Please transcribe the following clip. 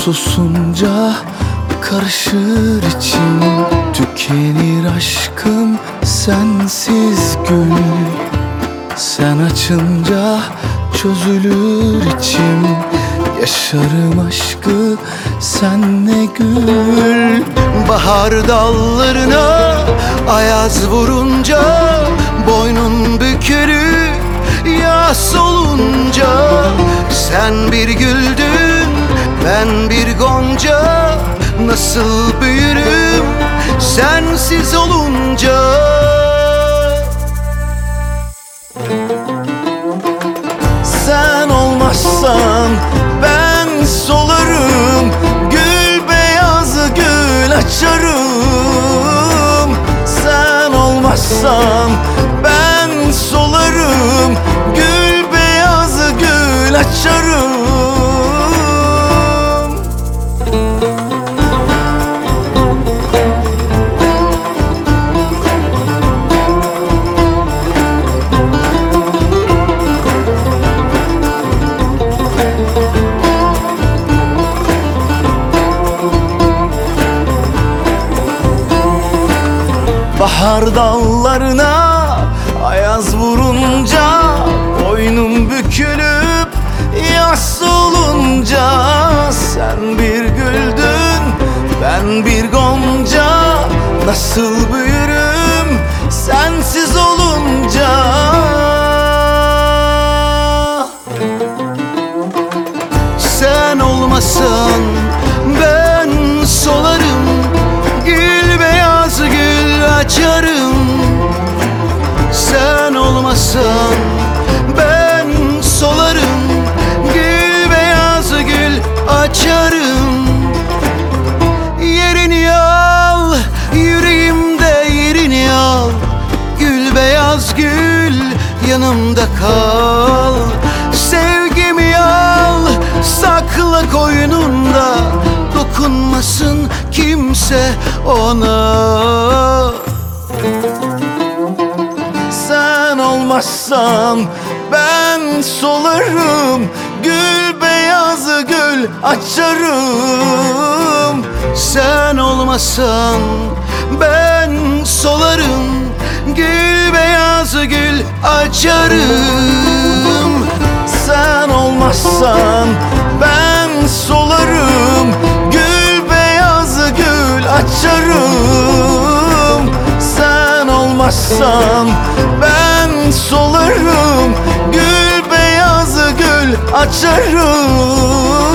susunca karışır içim. Tükenir aşkım sensiz gül. Sen açınca çözülür içim. Yaşarım aşkı senle gül. Bahar dallarına ayaz vurunca boynun bükülür. Yas olunca sen bir güldün, ben bir gonca. Nasıl büyürüm sensiz olunca. Sen olmazsan ben solarım, gül beyazı gül açarım. Sen olmazsan ben solarım, gül beyazı gül açarım. Bahar dallarına ayaz vurunca boynum bükülüp yas olunca. Sen bir güldün, ben bir gonca. Nasıl büyürüm sensiz olunca. Sen olmasan ben solarım, gül beyaz gül açarım. Sen olmasan ben solarım, gül beyaz gül açarım. Yerini al, yüreğimde yerini al. Gül beyaz gül yanımda kal. Sevgimi al, sakla koynunda. Dokunmasın kimse ona. Sen olmazsan ben solarım, gül beyazı gül açarım. Sen olmasan ben solarım, gül beyazı gül açarım. Sen olmazsan ben solarım, gül beyazı gül açarım. Sen olmazsan ben solarım, gül beyazı gül açarım.